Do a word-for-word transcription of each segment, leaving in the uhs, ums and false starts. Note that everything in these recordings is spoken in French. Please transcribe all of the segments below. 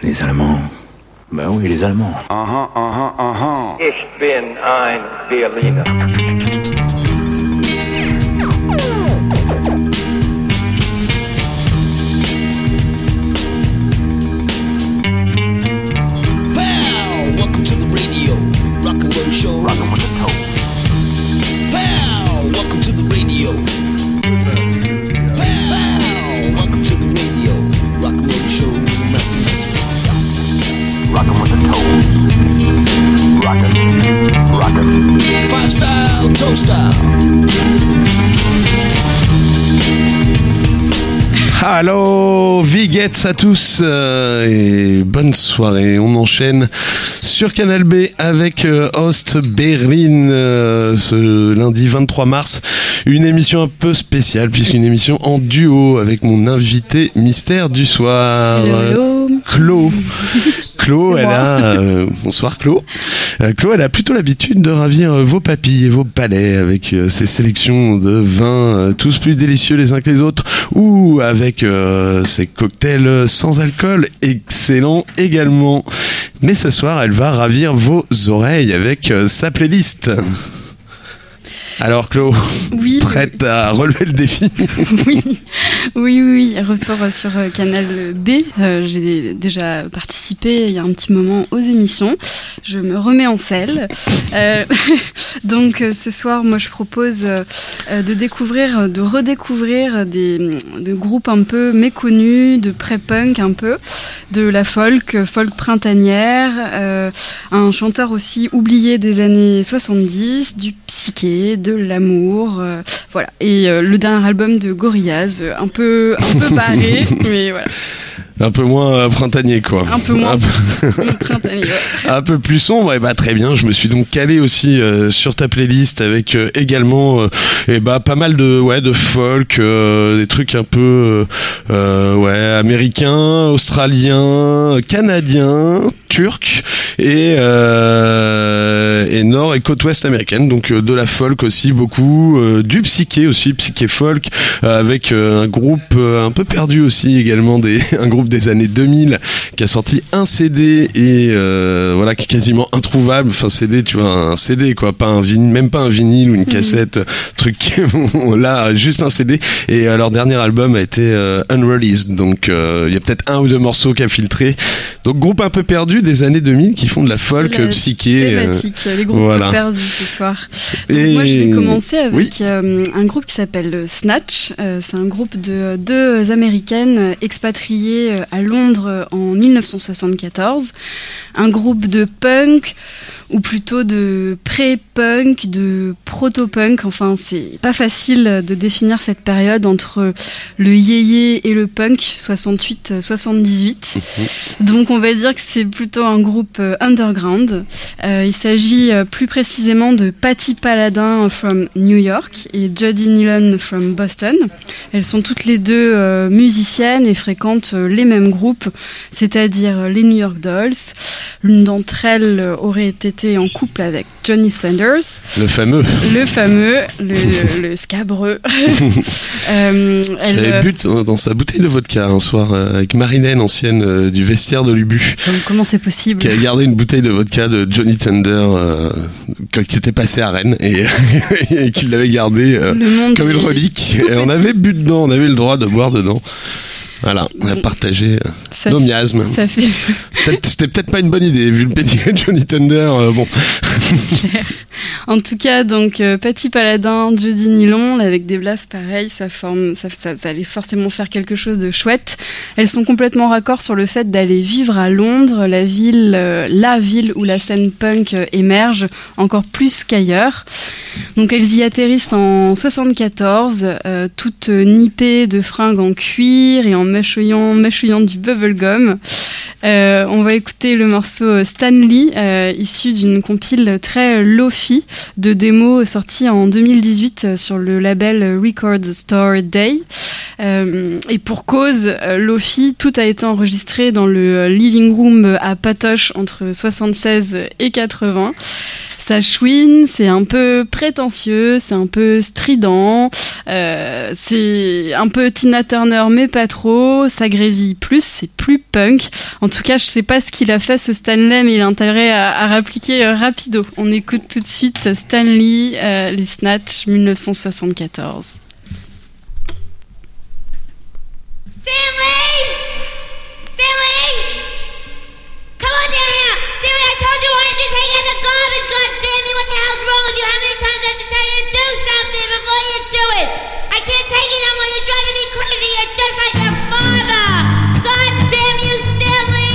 Les Allemands. Ben oui, les Allemands. Aha, aha, aha. Ich bin ein Berliner. Pow! Welcome to the radio. Rock and roll show. Rockin' with the toe. Pow! Welcome to the radio. Pow! Welcome to the radio. Rock and roll show. Sound, sound, sound. Rockin' with the toes. Rockin'. Rockin'. Five style, toe style. Allô, Vigets à tous euh, et bonne soirée. On enchaîne sur Canal B avec euh, Ost Berlin euh, ce lundi vingt-trois mars. Une émission un peu spéciale puisqu'une émission en duo avec mon invité mystère du soir. Hello. Claude. Claude, C'est elle moi. a euh, bonsoir Claude. Euh, Claude, elle a plutôt l'habitude de ravir euh, vos papilles et vos palais avec euh, ses sélections de vins euh, tous plus délicieux les uns que les autres, ou avec euh, ses cocktails sans alcool excellents également. Mais ce soir, elle va ravir vos oreilles avec euh, sa playlist. Alors Claude, Oui. prête à relever le défi? Oui, oui, oui, retour sur euh, Canal B. Euh, j'ai déjà participé il y a un petit moment aux émissions. Je me remets en selle. Euh, donc euh, ce soir, moi je propose euh, de découvrir, de redécouvrir des, des groupes un peu méconnus, de pré-punk un peu, de la folk, folk printanière, euh, un chanteur aussi oublié des années soixante-dix, du psyché, de l'amour, euh, voilà. Et euh, le dernier album de Gorillaz, euh, un peu, un peu barré, mais voilà. Un peu moins euh, printanier quoi. Un peu moins Un peu... printanier, ouais. Un peu plus sombre. Et bah très bien, je me suis donc calé aussi euh, sur ta playlist avec euh, également euh, et bah pas mal de ouais de folk, euh, des trucs un peu euh, ouais américains, australiens, canadiens, turcs et euh, et nord et côte ouest américaine. Donc euh, de la folk aussi beaucoup, euh, du psyché aussi, psyché folk euh, avec euh, un groupe euh, un peu perdu aussi également, des un groupe des années deux mille qui a sorti un C D et euh, voilà qui est quasiment introuvable. Enfin C D, tu vois, un C D quoi, pas un vinyle, même pas un vinyle ou une cassette, mmh. truc là juste un C D. Et euh, leur dernier album a été euh, unreleased, donc il euh, y a peut-être un ou deux morceaux qui a filtré. Donc groupe un peu perdu des années deux mille qui font de la folk la psyché. Thématique, euh, les groupes voilà. perdus ce soir. Donc et moi je vais commencer avec oui. euh, un groupe qui s'appelle Snatch. Euh, c'est un groupe de deux américaines expatriées à Londres en dix-neuf cent soixante-quatorze, un groupe de punk ou plutôt de pré-punk, de proto-punk. Enfin, c'est pas facile de définir cette période entre le yéyé et le punk, soixante-huit soixante-dix-huit. Donc, on va dire que c'est plutôt un groupe underground. Euh, il s'agit plus précisément de Patti Paladin from New York et Jody Nealon from Boston. Elles sont toutes les deux euh, musiciennes et fréquentent les mêmes groupes, c'est-à-dire les New York Dolls. L'une d'entre elles aurait été en couple avec Johnny Thunders. Le fameux. Le fameux, le, le scabreux. euh, elle, J'avais bu dans sa bouteille de vodka un soir euh, avec Marilène, ancienne euh, du vestiaire de l'Ubu. Comment c'est possible? Qui a gardé une bouteille de vodka de Johnny Thunder euh, qui s'était passé à Rennes et, et qui l'avait gardé euh, comme une relique. Et on avait bu dedans, on avait le droit de boire dedans. Voilà, on a partagé euh, nos miasmes. Ça fait... peut-être, c'était peut-être pas une bonne idée, vu le pédigré de Johnny Thunder, euh, bon. En tout cas, donc, euh, Patti Paladin, Jody Nealon, avec des blasts pareils, ça forme, ça, ça, ça allait forcément faire quelque chose de chouette. Elles sont complètement raccord sur le fait d'aller vivre à Londres, la ville, euh, la ville où la scène punk euh, émerge encore plus qu'ailleurs. Donc, elles y atterrissent en soixante-quatorze, euh, toutes nippées de fringues en cuir et en mâchouillant, mâchouillant du bubblegum. Euh, on va écouter le morceau Stanley, euh, issu d'une compile très lo-fi de démos sortie en deux mille dix-huit sur le label Record Store Day. Euh, et pour cause, euh, lo-fi, tout a été enregistré dans le living room à Patoche entre soixante-seize et quatre-vingts. Ça chouine, c'est un peu prétentieux, c'est un peu strident, euh, c'est un peu Tina Turner mais pas trop, ça grésille plus, c'est plus punk. En tout cas, je sais pas ce qu'il a fait ce Stanley, mais il a intérêt à, à répliquer euh, rapido. On écoute tout de suite Stanley, euh, les Snatch, dix-neuf cent soixante-quatorze. Stanley! Stanley! Come on down here! Stanley, I told you, why don't you take out the garbage? God damn you, what the hell's wrong with you? How many times do I have to tell you to do something before you do it? I can't take it no more, you're driving me crazy, you're just like your father! God damn you, Stanley!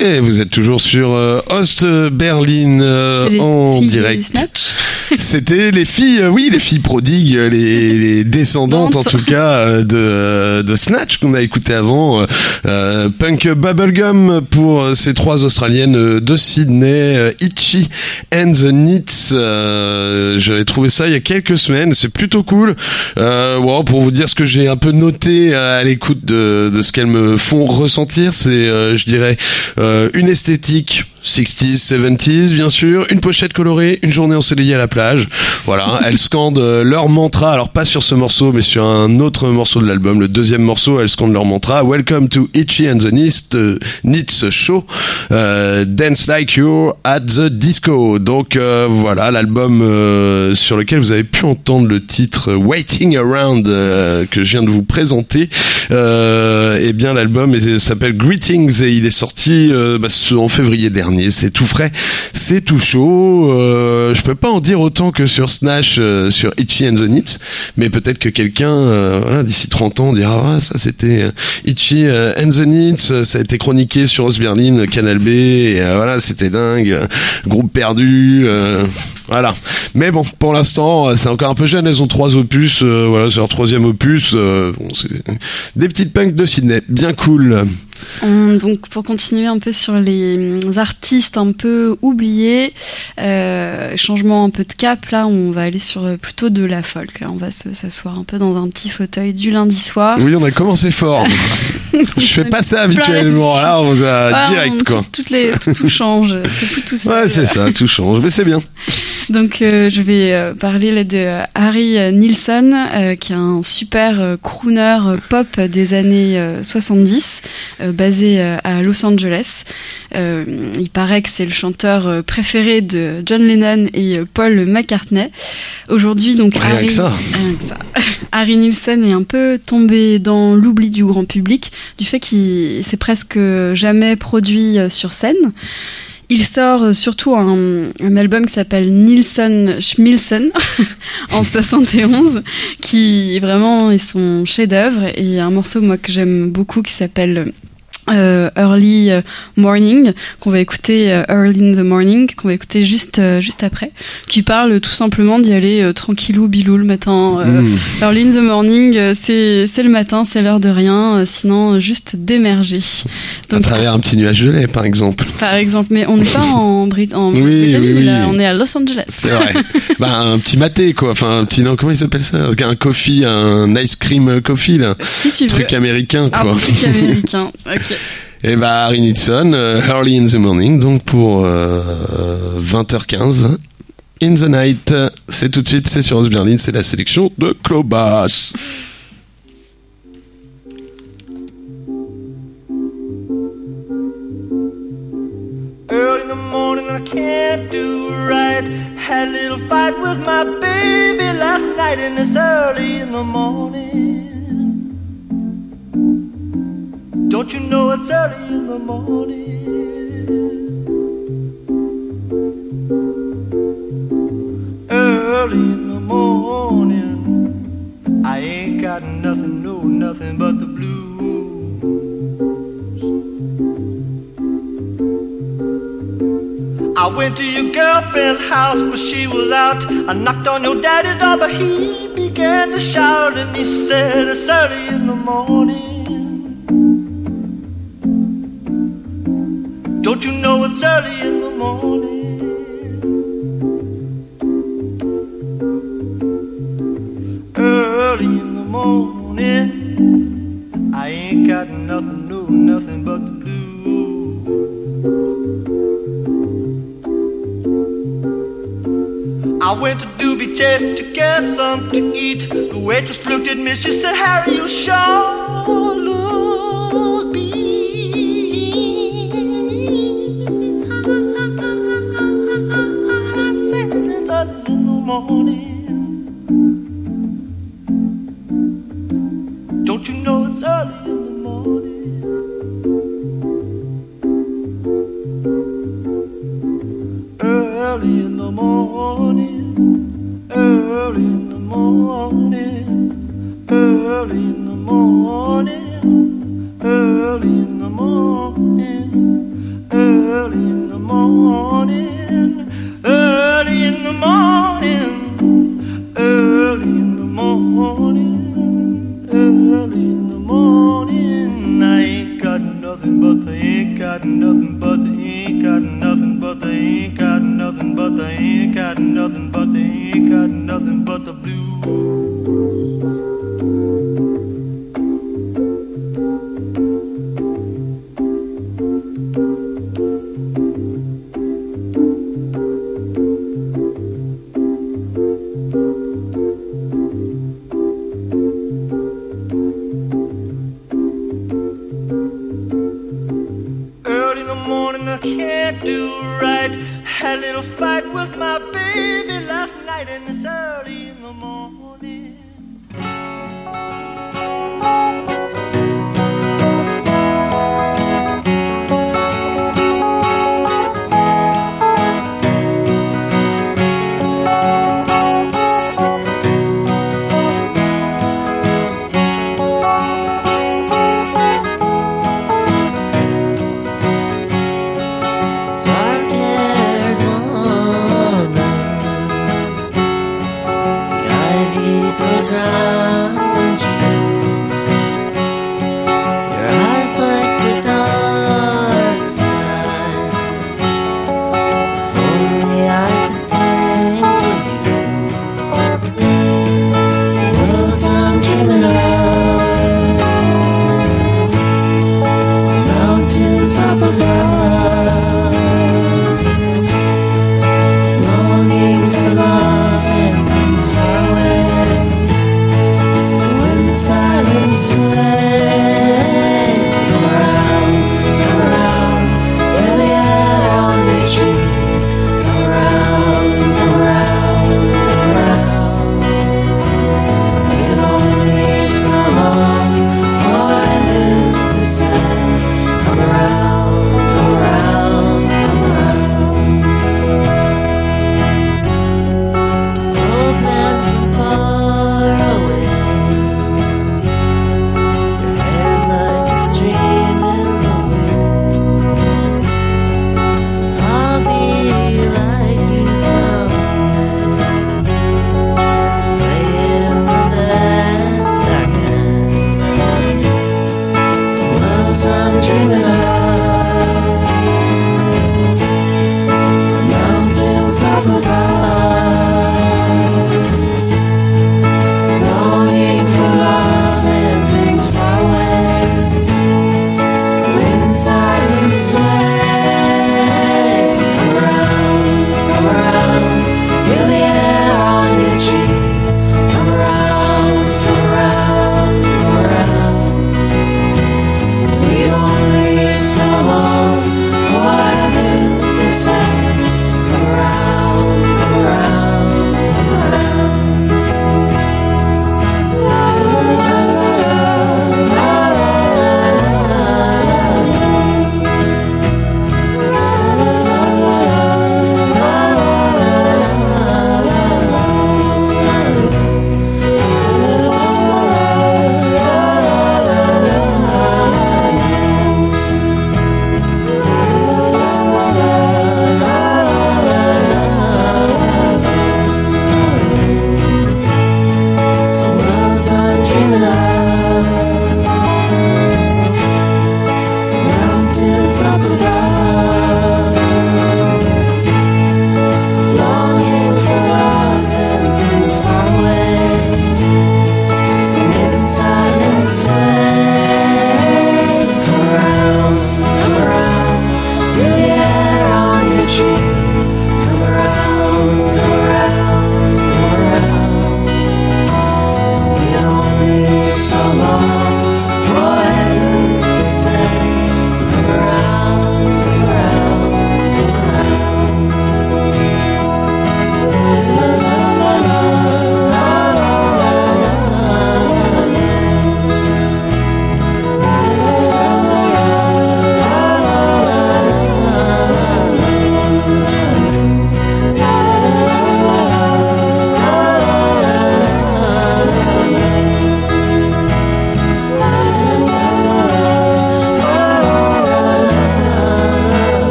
Et vous êtes toujours sur euh, Ost Berlin euh, C'est les en filles direct. Snatch. C'était les filles, euh, oui, les filles prodigues, les, les descendantes en Dante. tout cas euh, de, de Snatch qu'on a écouté avant. Euh, punk Bubblegum pour euh, ces trois Australiennes euh, de Sydney, euh, Itchy and the Knits. Euh, J'avais trouvé ça il y a quelques semaines, c'est plutôt cool. Euh, wow, pour vous dire ce que j'ai un peu noté à l'écoute de, de ce qu'elles me font ressentir, c'est, euh, je dirais, euh, une esthétique sixties, seventies, bien sûr, une pochette colorée, une journée ensoleillée à la plage. Voilà, elles scandent euh, leur mantra, alors pas sur ce morceau, mais sur un autre morceau de l'album, le deuxième morceau, elles scandent leur mantra. Welcome to Itchy and the Knits, uh, Knits Show, euh, Dance Like You're at the Disco. Donc euh, voilà, l'album euh, sur lequel vous avez pu entendre le titre Waiting Around euh, que je viens de vous présenter. Euh, et bien l'album est- s'appelle Greetings et il est sorti euh, bah, ce- en février dernier. C'est tout frais, c'est tout chaud. Euh, je peux pas en dire autant que sur Snatch, euh, sur Itchy and the Knits, mais peut-être que quelqu'un euh, voilà, d'ici trente ans dira ah, ça c'était euh, Itchy euh, and the Knits, ça a été chroniqué sur Ost Berlin, Canal B, et euh, voilà c'était dingue, euh, groupe perdu. Euh, Voilà. Mais bon, pour l'instant, euh, c'est encore un peu jeune. Elles ont trois opus. Euh, voilà, c'est leur troisième opus. Euh, bon, c'est des petites punks de Sydney, bien cool. On- donc pour continuer un peu sur les hum, artistes un peu oubliés, euh, changement un peu de cap, là on va aller sur euh, plutôt de la folk. Là on va se- s'asseoir un peu dans un petit fauteuil du lundi soir. Oui, on a commencé fort. Je fais pas ça habituellement. Là, on va Ouais, direct on- quoi. Toutes les, tout, tout change, c'est plus tout seul. Ouais, c'est ça, tout change. Mais c'est bien. Donc euh, je vais euh, parler là, de Harry Nilsson, euh, qui est un super euh, crooner euh, pop des années euh, soixante-dix, euh, basé euh, à Los Angeles. Euh, il paraît que c'est le chanteur euh, préféré de John Lennon et euh, Paul McCartney. Aujourd'hui, donc Rien Harry, que ça. rien que ça. Harry Nilsson est un peu tombé dans l'oubli du grand public du fait qu'il s'est presque jamais produit euh, sur scène. Il sort surtout un, un album qui s'appelle Nilsson Schmilsson en soixante et onze, qui vraiment est son chef-d'œuvre, et un morceau moi que j'aime beaucoup qui s'appelle euh, Early Morning, qu'on va écouter euh, Early in the Morning, qu'on va écouter juste euh, juste après, qui parle tout simplement d'y aller euh, tranquillou bilou le matin. Euh, Mmh. Early in the Morning, euh, c'est c'est le matin, c'est l'heure de rien, euh, sinon euh, juste d'émerger. À travers un petit nuage de lait, par exemple. Par exemple, mais on n'est pas en Brit en Oui, Britannie, oui, oui. là, on est à Los Angeles. C'est vrai. Bah, un petit maté, quoi. Enfin, un petit, non, comment il s'appelle ça? Un coffee, un ice cream coffee, là. Si tu veux. Truc américain, quoi. Un truc américain. Ok. Et bah, Harry Nilsson, euh, Early in the Morning, donc pour euh, vingt heures quinze. In the Night, c'est tout de suite, c'est sur Ost Berlin, c'est la sélection de Clobas. Early in the morning I can't do right. Had a little fight with my baby last night, and it's early in the morning. Don't you know it's early in the morning? Early in the morning, I ain't got nothing, no nothing but the blues. I went to your girlfriend's house, but she was out. I knocked on your daddy's door, but he began to shout, and he said it's early in the morning. Don't you know it's early in the morning? Early in the morning, I ain't got nothing, no nothing but the blues. I went to Doobie Chase to get something to eat. The waitress looked at me, she said, Harry, you sure look beat. I said it's early in the morning. Don't you know it's early in the morning? Early in the morning, early in the morning, early in the morning, early in the morning, early in the morning, early in the morning, early in the morning, early in the morning. I ain't got nothing but I ain't got nothing but I ain't got nothing but I ain't got nothing but I ain't got nothing but I ain't got nothing but the blues. Had a little fight with my baby last night, and it's early in the morning.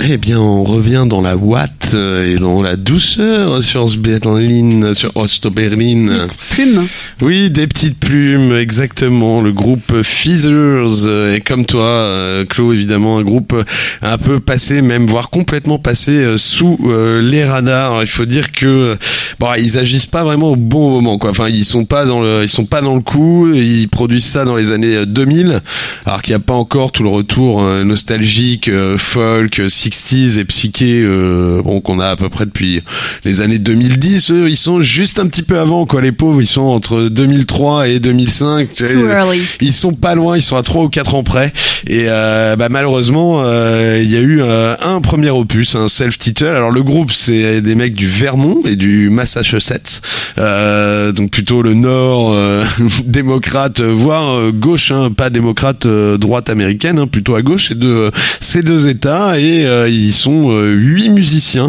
Eh bien, on revient dans la ouate euh, et dans la douceur sur Berlin, sur Ost-Berlin. Des petites plumes. Oui, des petites plumes, exactement. Le groupe Feathers, euh, et comme toi, euh, Claude, évidemment, un groupe un peu passé, même voire complètement passé euh, sous euh, les radars. Alors, il faut dire que bon, ils agissent pas vraiment au bon moment, quoi. Enfin, ils sont pas dans le, ils sont pas dans le coup. Ils produisent ça dans les années deux mille, alors qu'il n'y a pas encore tout le retour euh, nostalgique, euh, folk, sixties et psyché, euh, bon, qu'on a à peu près depuis les années deux mille dix. Eux, ils sont juste un petit peu avant, quoi. Les pauvres, ils sont entre deux mille trois et deux mille cinq. Too early. Ils sont pas loin, ils sont à trois ou quatre ans près. Et euh, bah, malheureusement, euh, il y a eu euh, un premier opus, un self-title. Alors le groupe, c'est des mecs du Vermont et du Massachusetts, euh, donc plutôt le Nord, euh, démocrate, voire euh, gauche, hein, pas démocrate euh, droite américaine, hein, plutôt à gauche, ces deux, ces deux États. Et euh, ils sont euh, huit musiciens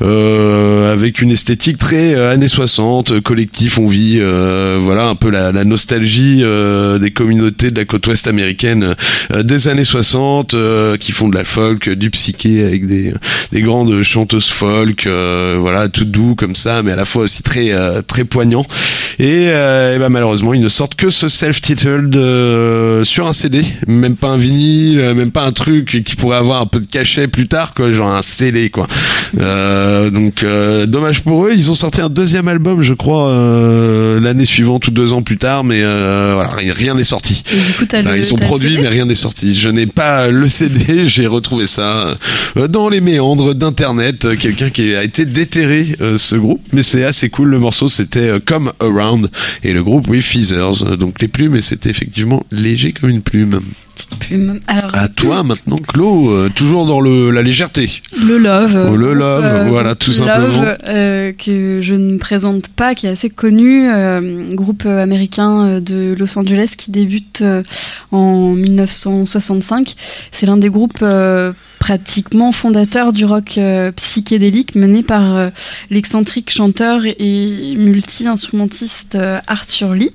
euh, avec une esthétique très euh, années soixante, collectif, on vit, euh, voilà un peu la, la nostalgie euh, des communautés de la côte ouest américaine euh, des années soixante, euh, qui font de la folk, du psyché avec des des grandes chanteuses folk, euh, voilà, tout doux comme ça, mais à la fois aussi très euh, très poignant. Et, euh, et ben malheureusement, ils ne sortent que ce self-titled euh, sur un C D, même pas un vinyle, même pas un truc qui pourrait avoir un peu de cachet plus tard, quoi, genre un C D, quoi. Euh, donc euh, dommage pour eux. Ils ont sorti un deuxième album, je crois, euh, l'année suivante ou deux ans plus tard, mais euh, voilà, rien n'est sorti. Et du coup, t'as Enfin, le, ils ont t'as produit, le C D mais rien n'est sorti. Je n'ai pas le C D, j'ai retrouvé ça euh, dans les méandres d'internet. Euh, Quelqu'un qui a été déterré, euh, ce groupe, mais c'est assez cool. Le morceau, c'était euh, Come Around, et le groupe, oui, Feathers. Euh, donc les plumes, et c'était effectivement léger comme une plume. Petite plume. Alors, À toi maintenant, Claude, euh, toujours dans le la légèreté. le Love. Oh, le groupe, Love, voilà, tout Love, simplement. euh, que je ne présente pas, qui est assez connu, euh, groupe américain euh, de Los Angeles qui débute euh, en dix-neuf cent soixante-cinq. C'est l'un des groupes euh, pratiquement fondateurs du rock euh, psychédélique, mené par euh, l'excentrique chanteur et multi-instrumentiste euh, Arthur Lee.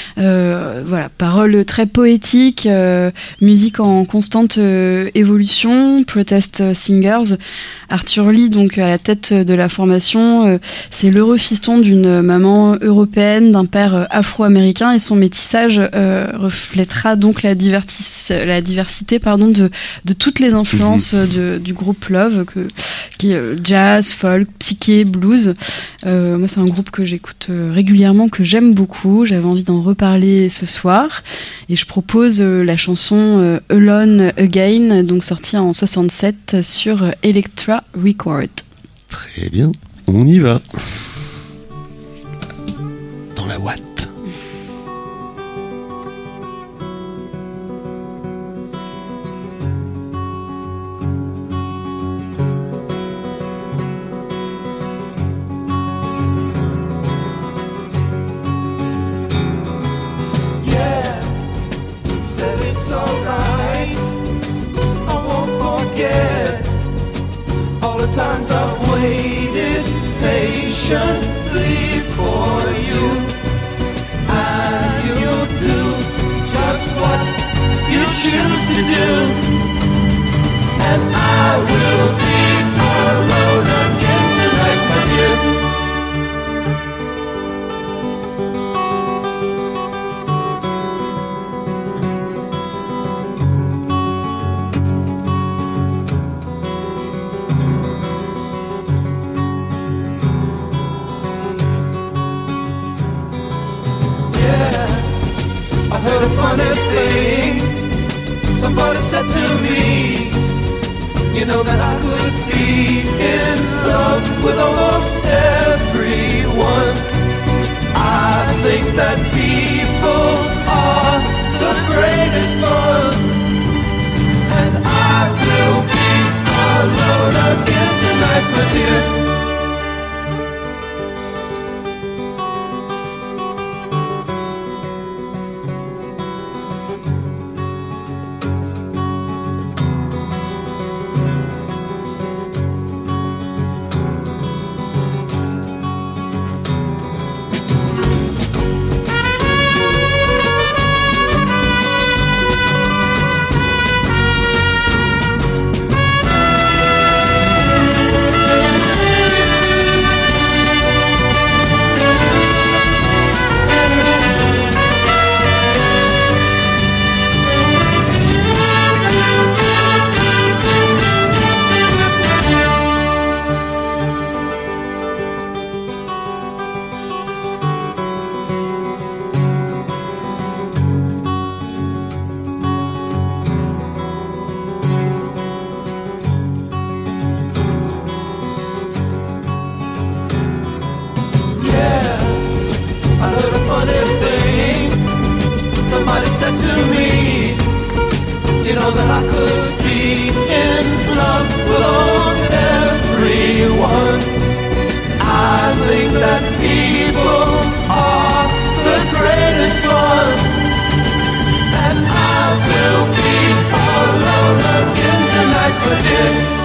Euh, voilà, paroles très poétiques, euh, musique en constante euh, évolution, protest singers. Arthur Lee, donc à la tête de la formation, euh, c'est l'heureux fiston d'une maman européenne, d'un père euh, afro-américain, et son métissage euh, reflètera donc la, divertis, la diversité pardon, de, de toutes les influences mmh. de, du groupe Love, que, qui est euh, jazz, folk, psyché, blues. Euh, moi, c'est un groupe que j'écoute euh, régulièrement, que j'aime beaucoup. J'avais envie d'en reparler ce soir, et je propose euh, la chanson euh, Alone Again, donc sortie en soixante-sept sur euh, Electra Record. Très bien, on y va. Dans la ouate. Times I've waited patiently for you, and you'll do just what you choose to do, and I will be alone again tonight, my dear. Heard a funny thing. Somebody said to me, you know that I could be in love with almost everyone. I think that people are the greatest fun, and I will be alone again tonight, my dear. you know that I could be in love with almost everyone. I think that people are the greatest one, and I will be alone again tonight, my dear.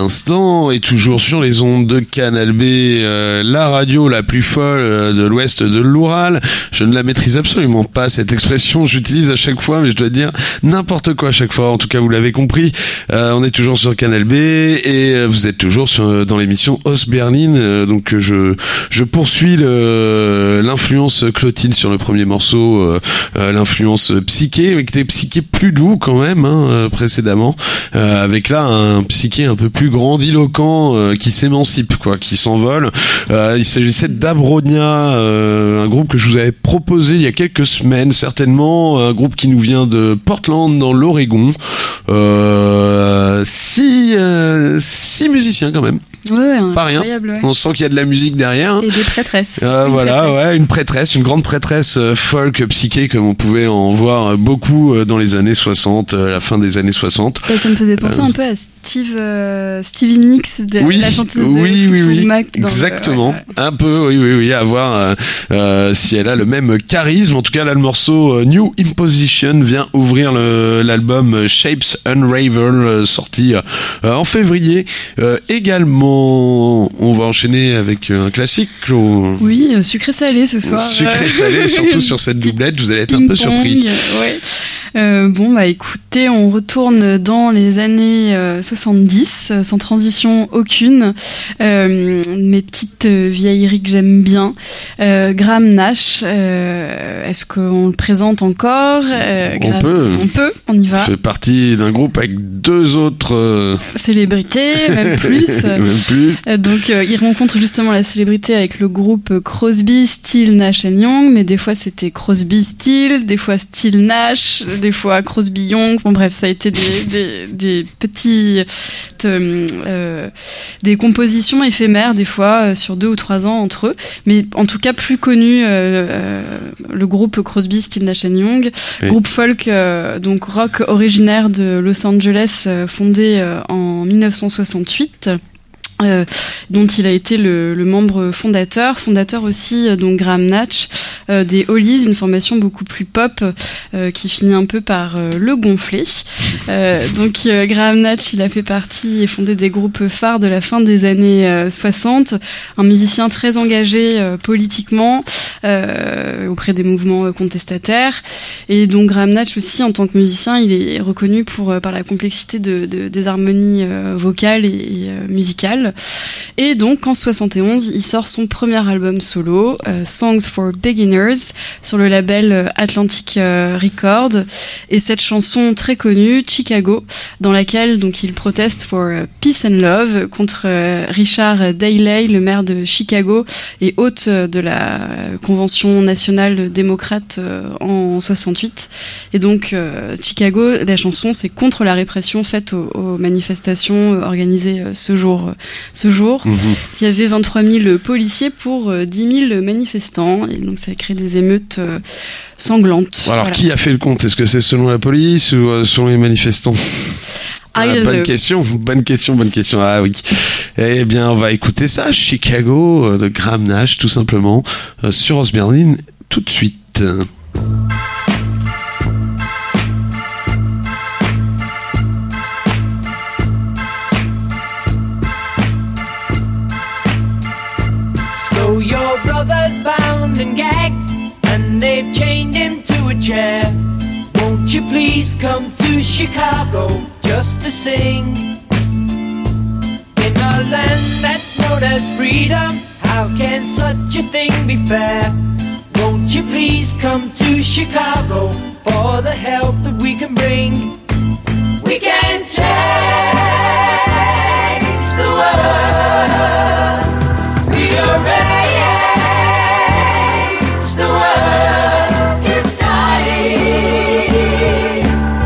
l'instant, et toujours sur les ondes de Canal B, euh, la radio la plus folle euh, de l'ouest de l'Oural. Je ne la maîtrise absolument pas, cette expression, j'utilise à chaque fois, mais je dois dire n'importe quoi à chaque fois. En tout cas, vous l'avez compris, euh, on est toujours sur Canal B, et euh, vous êtes toujours sur, dans l'émission Ostberlin. Euh, donc je je poursuis le, l'influence Clotilde sur le premier morceau, euh, euh, l'influence psyché, mais qui était psyché plus doux quand même, hein, euh, précédemment, euh, avec là un psyché un peu plus grandiloquent, euh, qui s'émancipe, quoi, qui s'envole. Euh, il s'agissait d'Abronia, euh, un groupe que je vous avais proposé il y a quelques semaines, certainement, un groupe qui nous vient de Portland dans l'Oregon. Euh, six, euh, six musiciens quand même. Ouais, pas rien. Ouais. On sent qu'il y a de la musique derrière. Et des prêtresses. Euh, une voilà, prêtresse. ouais, une prêtresse, une grande prêtresse euh, folk psyché, comme on pouvait en voir beaucoup euh, dans les années soixante, euh, la fin des années soixante. Ouais, ça me faisait penser euh... un peu à Steve, euh, Stevie Nicks, de oui, la chanteuse oui, de oui, oui, Mac. Dans exactement. Le... Ouais, ouais. Un peu, oui, oui, oui, à voir euh, euh, si elle a le même charisme. En tout cas, là, le morceau euh, New Imposition vient ouvrir le, l'album Shapes Unravel, euh, sorti euh, en février. Euh, également, on va enchaîner avec un classique. Ou... Oui, euh, sucré-salé ce soir. Sucré-salé, surtout sur cette doublette, vous allez être un peu surpris. Ouais. Euh, bon, bah écoutez, on retourne dans les années euh, soixante-dix, euh, sans transition aucune. Euh, mes petites euh, vieilleries que j'aime bien. Euh, Graham Nash, euh, est-ce qu'on le présente encore euh, On Graham, peut. On peut, on y va. Il fait partie d'un groupe avec deux autres... Euh... célébrités, même plus. même plus. Euh, donc, euh, il rencontre justement la célébrité avec le groupe Crosby, Stills, Nash and Young, mais des fois c'était Crosby, Stills, des fois Stills, Nash, des fois Crosby Young. Bon bref, ça a été des, des, des petits euh, des compositions éphémères des fois euh, sur deux ou trois ans entre eux, mais en tout cas plus connu euh, euh, le groupe Crosby, Stills, Nash and Young, oui. Groupe folk euh, donc rock originaire de Los Angeles, euh, fondé euh, en dix-neuf cent soixante-huit. Euh, dont il a été le, le membre fondateur, fondateur aussi euh, donc Graham Nash, euh, des Hollies, une formation beaucoup plus pop euh, qui finit un peu par euh, le gonfler. Euh, donc euh, Graham Nash, il a fait partie et fondé des groupes phares de la fin des années euh, soixante, un musicien très engagé euh, politiquement euh, auprès des mouvements euh, contestataires. Et donc Graham Nash aussi, en tant que musicien, il est reconnu pour euh, par la complexité de, de des harmonies euh, vocales et, et euh, musicales. Et donc en soixante et onze, il sort son premier album solo, euh, Songs for Beginners, sur le label euh, Atlantic euh, Records. Et cette chanson très connue, Chicago, dans laquelle donc il proteste for uh, peace and love contre euh, Richard Daley, le maire de Chicago et hôte euh, de la Convention nationale démocrate euh, en soixante-huit. Et donc euh, Chicago, la chanson, c'est contre la répression faite aux, aux manifestations euh, organisées euh, ce jour. Euh, ce jour, mmh. Il y avait vingt-trois mille policiers pour euh, dix mille manifestants, et donc ça a créé des émeutes euh, sanglantes. Alors, voilà. Qui a fait le compte ? Est-ce que c'est selon la police ou euh, selon les manifestants ? Ah, bonne know. question, bonne question, bonne question. Ah oui. Eh bien, on va écouter ça, Chicago euh, de Graham Nash, tout simplement, euh, sur Ostberlin, tout de suite. So your brother's bound and gagged, and they've chained him to a chair. Won't you please come to Chicago just to sing? In a land that's known as freedom, how can such a thing be fair? Won't you please come to Chicago for the help that we can bring? We can change the world. We are ready. The world is dying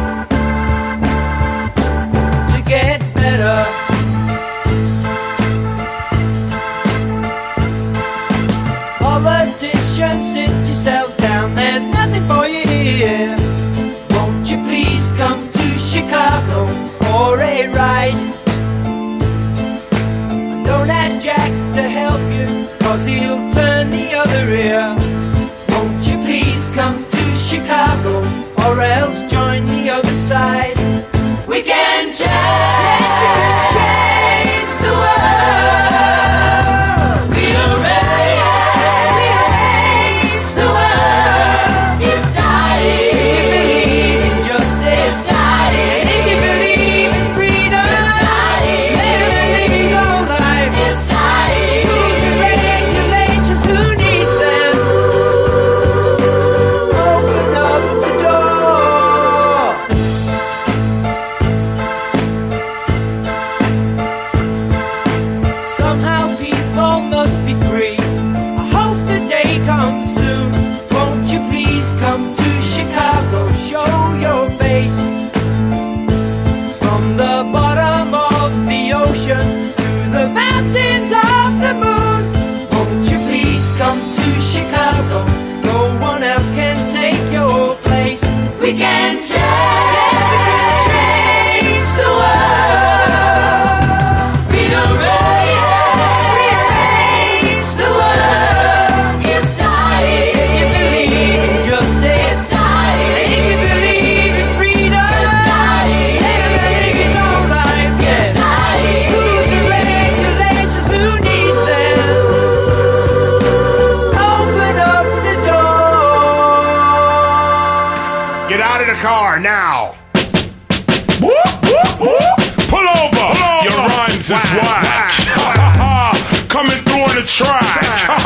to get better. Politicians, sit yourselves down. There's nothing for you here. Won't you please come to Chicago for a ride? And don't ask Jack to help you, 'cause he'll turn the other ear. Won't you please come to Chicago, or else join the other side? We can change. Yes, we can change car now. Whoop, whoop, whoop. Pull over. Pull over. Your rhymes is whack. Coming through on the track.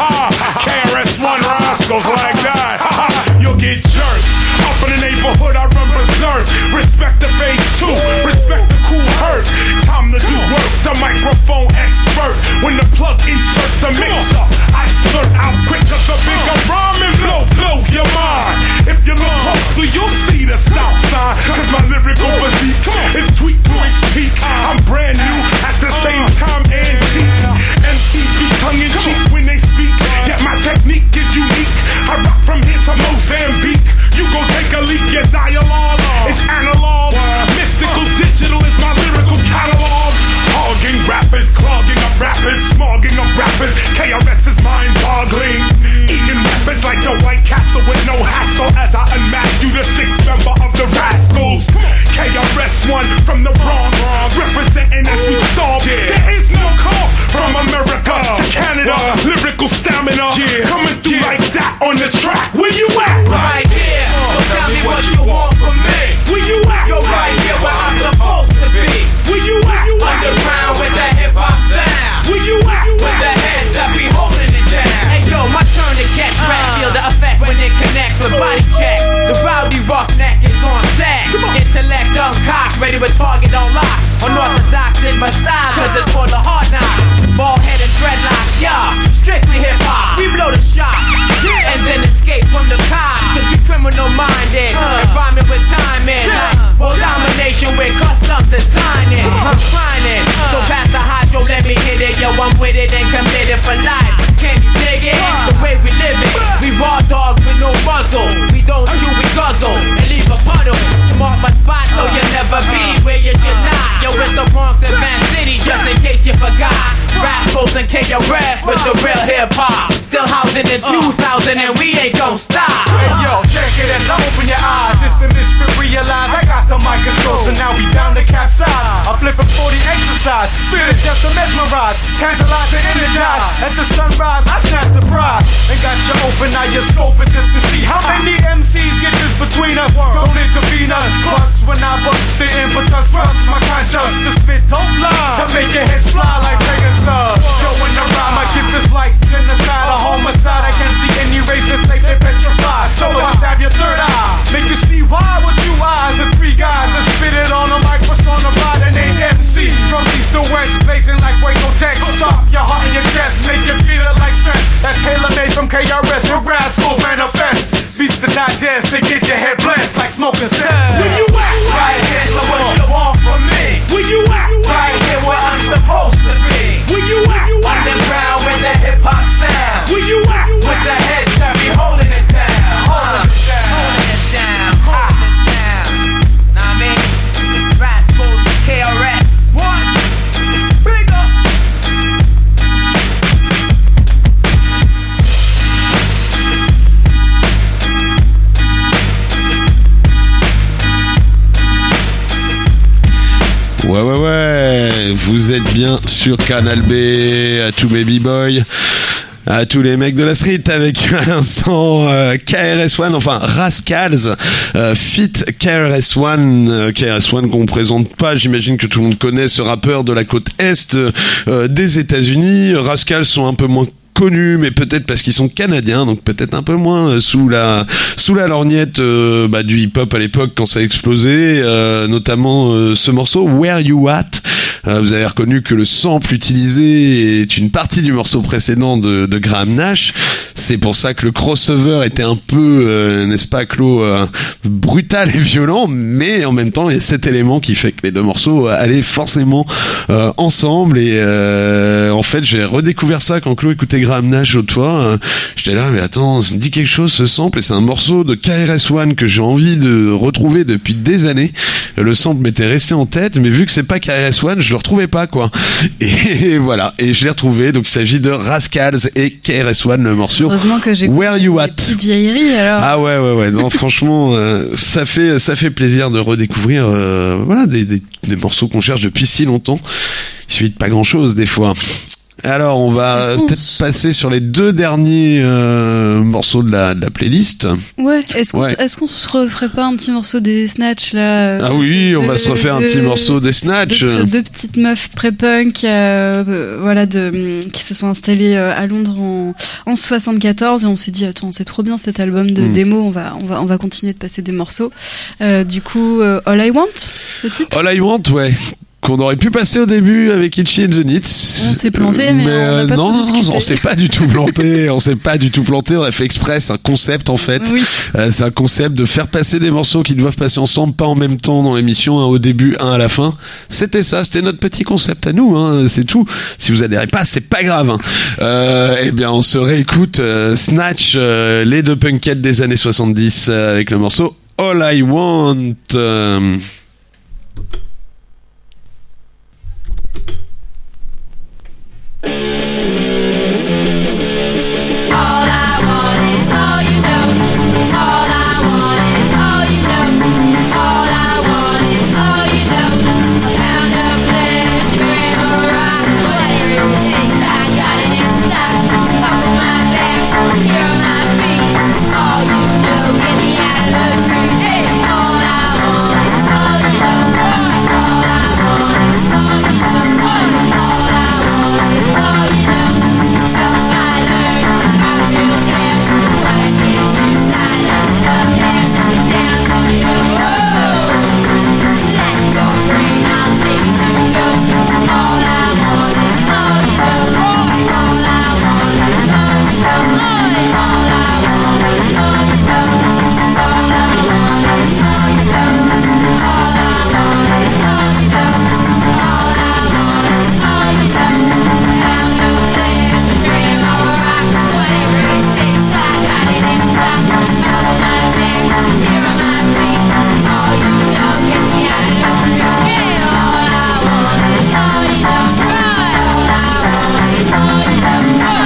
K R S One rascals like that. You'll get jerked. Up in the neighborhood, I run berserk. Respect the phase two. Respect the cool hurt. Time to do work. The microphone expert. When the plug insert the mixer, I splurt out quicker. The bigger rhyme and blow, blow your mind. If you look closely, you'll see the stop sign. Cause my lyrical physique is tweet to its peak. I'm brand new at the same time antique. M Cs be tongue in cheek when they speak. Yet my technique is unique. I rock from here to Mozambique. You go take a leak, your dialogue is analog. Mystical digital is my lyrical catalog. Hogging rappers, clogging up rappers, smogging up rappers. K R S is mind-boggling. Eating rappers like the White Castle with no hassle. As I unmask you, the sixth member of the Rascals. K R S One from the Bronx, representing as we storm. There is no call from America to Canada. Lyrical stamina coming through like that on the track. Where you at? Right here. So tell me what you want from me. Where you at? You're right here where I'm supposed to be. Where you at? Underground with that hip hop sound. Where you at? With the heads up, be holding it down. Hey yo, my turn to catch rap. Feel the effect when it connects with body checks. The rowdy roughneck is on set. Intellect uncocked, ready with target on lock. Unorthodox is my style, cause it's for the hard knock. Bald head and dreadlocks, yeah. Strictly hip hop, we blow the shop. And then escape from the cops, cause we criminal minded. And rhyming with timing. Like world domination with customs designing. I'm trying it, so pass the hydro, let me hit it. Yo, I'm with it and committed for life. Can you dig it? The way we live it. We raw dogs with no muzzle. We don't chew, we guzzle. And leave a puddle to mark my spot so you'll never be where you should not. Yo, it's the Bronx and Van City, just in case you forgot. Rascals and K R S with the real hip hop. Still housing in two thousand and we ain't gon' stop. Hey yo, check it as I open your eyes. It's the misfit realize I got the mic control, so now we down to capsize. I flip a forty exercise, spit it just to mesmerize, tantalize and energize. As the sunrise, I snatch the prize. And got you open, now you're scoping just to see how many M Cs get this between us. Don't intervene us. Plus, when I bust the impetus, trust my conscience to spit dope lines to make your heads fly like Vegas. Yo, when I rhyme, I give this like genocide, a homicide. I can't see any race that's like they petrified. So I stab your third eye, make you see why with two eyes. The three guys that spit it on a mic, personified and ain't M C. From east to west, blazing like Waco, Texas. Stop your heart in your chest, make you feel it like strength. That's tailor-made from K R S, the Rascals manifest. Beats the digest, they get your head blessed like smoking sex. Where you at? Right here, so what you want from me? Where you at? Right here where I'm supposed to be. Where you at? Underground with the hip hop sound. Where you at? With the head turn, be holding it down. Holding it down. Holding it down. Holding it down. Nah, I mean, Rascals, K R S. One. Big up. Ouais, ouais, ouais, vous êtes bien sur Canal B, à tous mes b-boys, à tous les mecs de la street, avec à l'instant euh, K R S One, enfin Rascals, euh, fit K R S One, euh, K R S One qu'on présente pas, j'imagine que tout le monde connaît ce rappeur de la côte est euh, des États-Unis. Rascals sont un peu moins connus, mais peut-être parce qu'ils sont canadiens, donc peut-être un peu moins euh, sous la sous la lorgnette euh, bah, du hip-hop à l'époque quand ça a explosé, euh, notamment euh, ce morceau Where You At. Euh, vous avez reconnu que le sample utilisé est une partie du morceau précédent de, de Graham Nash. C'est pour ça que le crossover était un peu, euh, n'est-ce pas, Claude, euh, brutal et violent, mais en même temps, il y a cet élément qui fait que les deux morceaux allaient forcément euh, ensemble. Et euh, en fait, j'ai redécouvert ça quand Claude écoutait Graham Nash l'autre fois. Euh, j'étais là, mais attends, ça me dit quelque chose ce sample, et c'est un morceau de K R S One que j'ai envie de retrouver depuis des années. Le sample m'était resté en tête, mais vu que c'est pas K R S One, je le retrouvais pas, quoi. Et voilà, et je l'ai retrouvé. Donc il s'agit de Rascals et K R S One, le morceau Heureusement que j'ai Where You At. Petite vieillerie alors. Ah ouais ouais ouais. Non franchement, euh, ça fait ça fait plaisir de redécouvrir euh, voilà des, des des morceaux qu'on cherche depuis si longtemps. Il suffit de pas grand chose des fois. Alors, on va Est-ce qu'on peut-être s- passer sur les deux derniers euh, morceaux de la, de la playlist. Ouais, est-ce qu'on, Ouais. s- est-ce qu'on se referait pas un petit morceau des Snatch là? Ah oui, on de- va se refaire un de- petit morceau des Snatch. Deux, deux petites meufs pré-punk, euh, euh, voilà, de, qui se sont installées euh, à Londres en, en soixante-quatorze et on s'est dit attends c'est trop bien cet album de Mm. démo, on va on va on va continuer de passer des morceaux. Euh, du coup, euh, All I Want, le titre. All I Want, ouais. Qu'on aurait pu passer au début avec Itchy and the Nits. On s'est planté, mais on n'a euh, pas non, trop non, discuté. on s'est pas du tout planté. on s'est pas du tout planté. On a fait exprès, c'est un concept en fait. Oui. Euh, c'est un concept de faire passer des morceaux qui doivent passer ensemble, pas en même temps dans l'émission, un au début, un à la fin. C'était ça, c'était notre petit concept à nous. Hein, c'est tout. Si vous adhérez pas, c'est pas grave. Hein. Euh, eh bien, on se réécoute euh, Snatch, euh, les deux punkettes des années soixante-dix euh, avec le morceau All I Want. Euh, All I want is all you know. All I want is all you know. All I want is all you know. A pound of flesh, a gram of rock, whatever it takes, I got it in stock. Up on my back, here on my feet. All you know, get me out of the street. Hey, all I want is all you know. All I want is all you know. All I want is all you know. Stuff I learned, I got real fast. What I can't use, I left it up past. Down to the road. Slash your brain, I'll take you to go. All I want is all you know. All I want is all you know. All I want is all you know. All I want is all you know. All I want is all you know. All I want is all you know. Pound of flesh, gram of rock, whatever it takes, I got it in stock. Up on my back, here on my feet. All you know, get me out of the street. Yeah, all I want is all you know. All I want is all you know.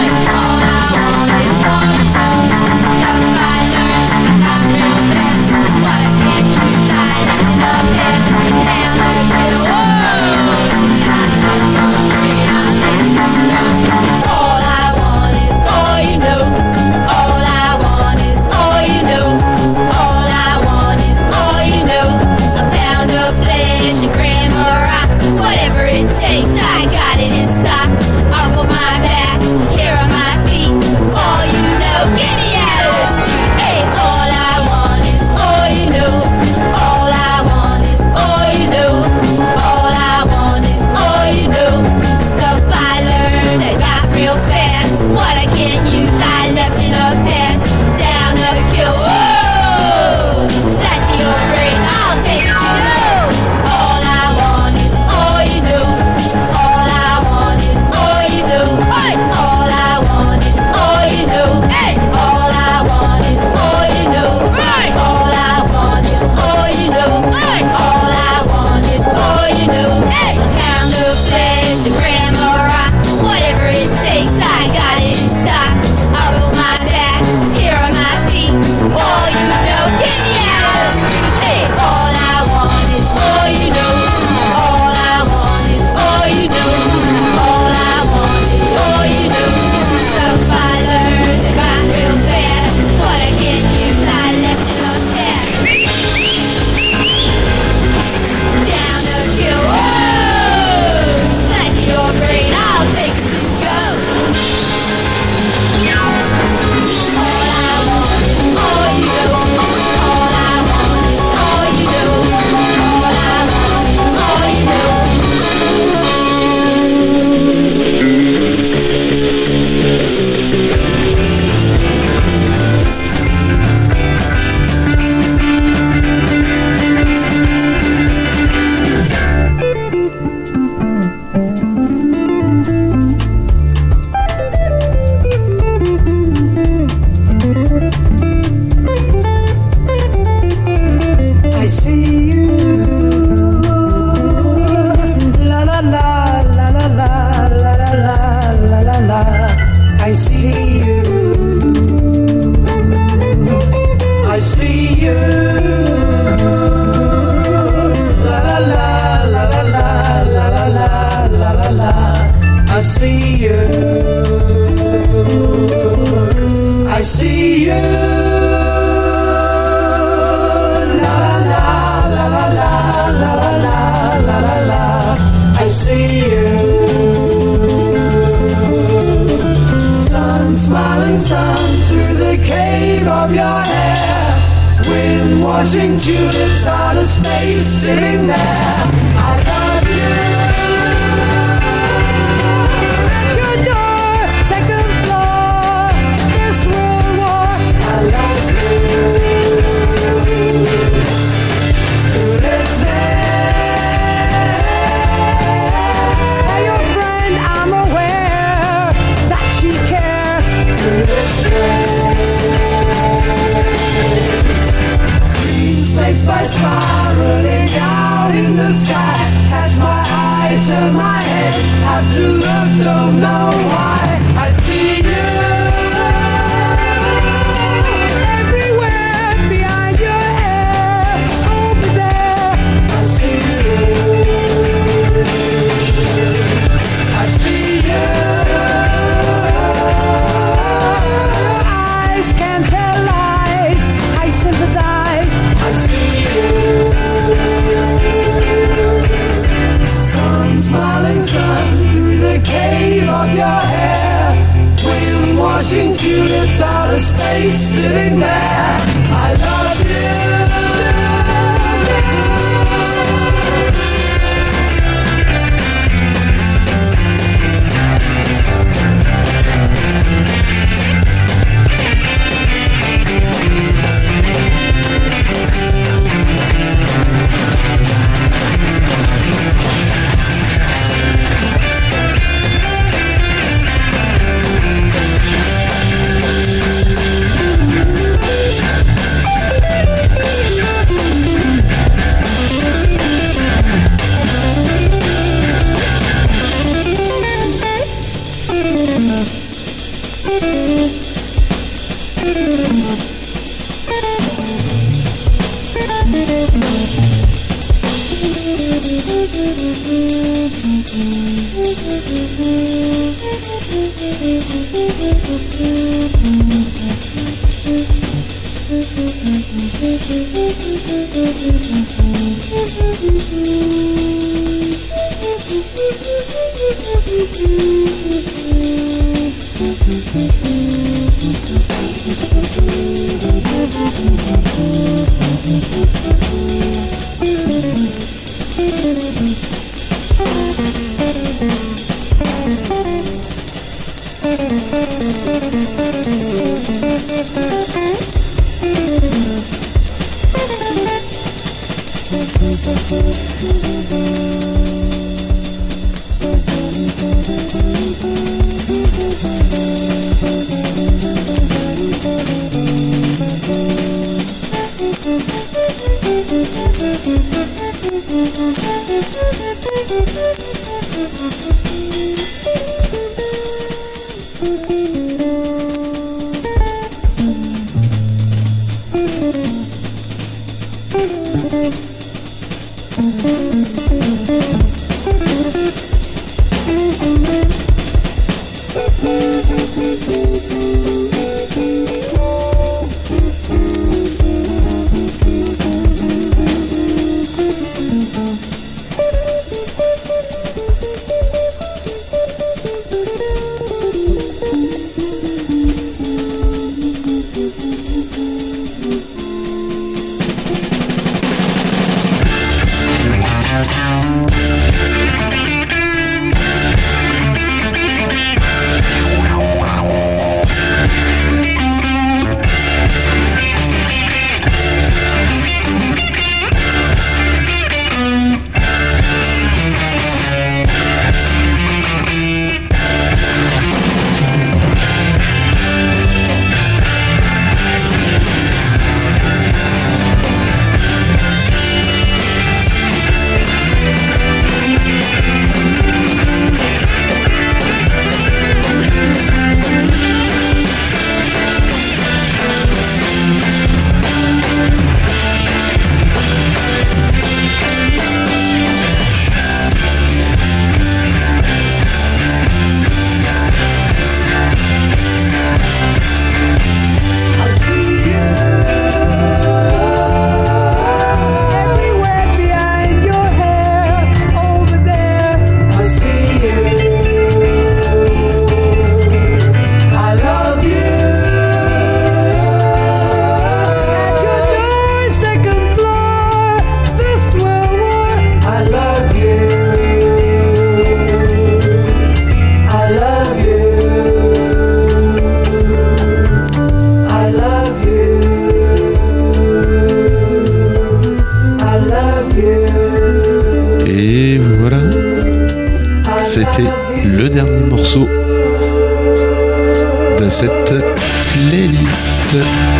All I want is all you know. Stuff I learned, I got real fast. What I can't use, I left it up past. Down to the hill, whoa. I said, your brain, I'll take you to go. All I want is all you know. All I want is all you know. All I want is all you know. A pound of flesh, a gram of rock, whatever it takes, I got it in stock. Up on my back, here on my feet. All you know, get me out of the street. Hey, all I want is all you know. All I want is all you know. All I want is all you know. Stuff I learned, I got real fast. What I can't use, I left in a past. Down to the kill, whoa. Slice your brain, I'll take it to know. All I want is all you know. All I want is all you know. Hey, all I want is all you know. Hey, all I want is all you know. Right. All I want is all you know. Hey, all I want is all you know. Hey, a pound of flesh, a gram of rock, whatever it takes, I got it in stock. Up on my back, here on my feet. All you know, get me out of the street. Hey, all I want see you. La la la la la la la la la la. I see you. Sun, smiling sun through the cave of your hair. Wind washing tulips out of space, sitting there. I love you. At your door, second floor, this world war. I love you. Listening. Tell your friend I'm aware that you care. Listening. Snakes by spiraling out in the sky. Catch my eye, turn my head. Have to look, don't know why. I see you everywhere behind your hair. Over there, I see you. I see you. Your eyes can't tell lies. I sympathize. I see you. Sun, smiling sun through the cave of your hair. Wind washing tulips out of space, sitting there. I love you. C'était le dernier morceau de cette playlist.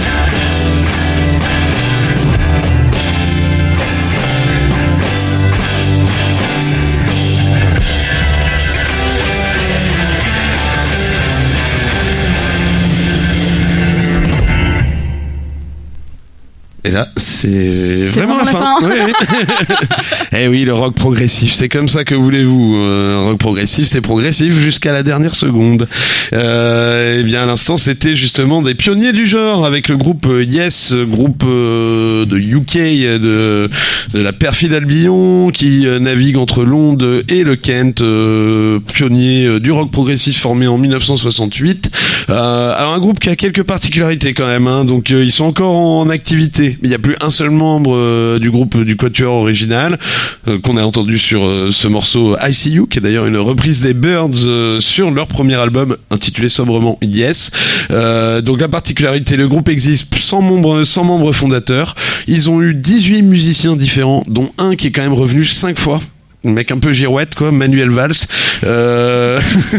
Et là, c'est, c'est vraiment, vraiment la, la fin. fin. Oui, oui. Eh oui, le rock progressif, c'est comme ça que voulez-vous. Euh, rock progressif, c'est progressif jusqu'à la dernière seconde. Euh, eh bien, à l'instant, c'était justement des pionniers du genre avec le groupe Yes, groupe euh, de U K, de, de la perfide Albion, qui euh, navigue entre Londres et le Kent, euh, pionnier euh, du rock progressif formé en dix-neuf cent soixante-huit. Euh, alors, un groupe qui a quelques particularités quand même, hein, donc euh, ils sont encore en activité. Mais il n'y a plus un seul membre euh, du groupe du Quatuor original euh, qu'on a entendu sur euh, ce morceau I See You, qui est d'ailleurs une reprise des Birds euh, sur leur premier album intitulé sobrement Yes. Euh, donc la particularité, le groupe existe sans membres, sans membres fondateurs. Ils ont eu dix-huit musiciens différents, dont un qui est quand même revenu cinq fois. Un mec un peu girouette, quoi, Manuel Valls, euh,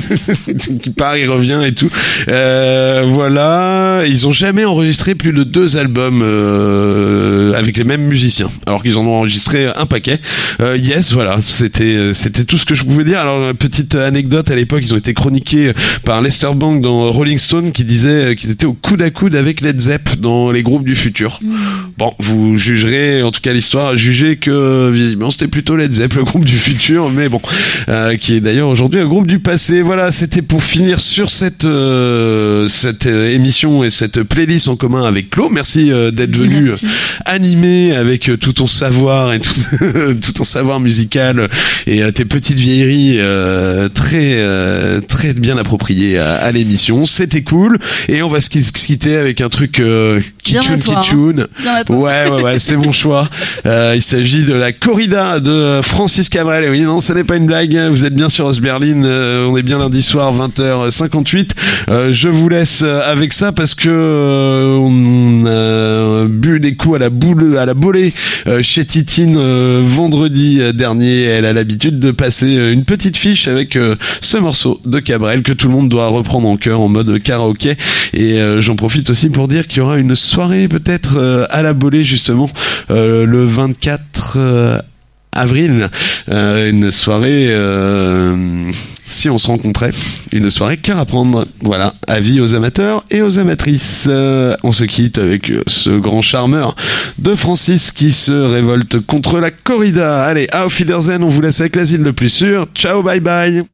qui part, il revient et tout. Euh, voilà, ils ont jamais enregistré plus de deux albums euh, avec les mêmes musiciens, alors qu'ils en ont enregistré un paquet. Euh, yes, voilà, c'était c'était tout ce que je pouvais dire. Alors, petite anecdote, à l'époque, ils ont été chroniqués par Lester Bangs dans Rolling Stone, qui disait qu'ils étaient au coude à coude avec Led Zepp dans les groupes du futur. Mmh. Bon, vous jugerez, en tout cas l'histoire, jugez que visiblement c'était plutôt Led Zepp, le groupe du futur, mais bon, euh, qui est d'ailleurs aujourd'hui un groupe du passé. Voilà, c'était pour finir sur cette euh, cette euh, émission et cette playlist en commun avec Claude. Merci euh, d'être venu Merci. animer avec euh, tout ton savoir et tout, tout ton savoir musical et euh, tes petites vieilleries euh, très euh, très bien appropriées à, à l'émission. C'était cool, et on va se quitter avec un truc euh, qui tune, qui tune. Ouais, ouais, ouais, c'est mon choix. Euh, il s'agit de la corrida de Francis Cabrel. Oui, non, ce n'est pas une blague. Vous êtes bien sur Os Berlin. Euh, on est bien lundi soir, vingt heures cinquante-huit. Euh, je vous laisse avec ça parce que euh, on a bu des coups à la boule, à la bolée euh, chez Titine euh, vendredi dernier. Elle a l'habitude de passer une petite fiche avec euh, ce morceau de Cabrel que tout le monde doit reprendre en chœur en mode karaoké. Et euh, j'en profite aussi pour dire qu'il y aura une soirée peut-être euh, à la bolée justement euh, le vingt-quatre euh, avril, euh, une soirée euh, si on se rencontrait, une soirée cœur à prendre. Voilà, avis aux amateurs et aux amatrices. Euh, on se quitte avec ce grand charmeur de Francis qui se révolte contre la corrida. Allez, auf Wiedersehen, on vous laisse avec l'asile le plus sûr. Ciao, bye bye.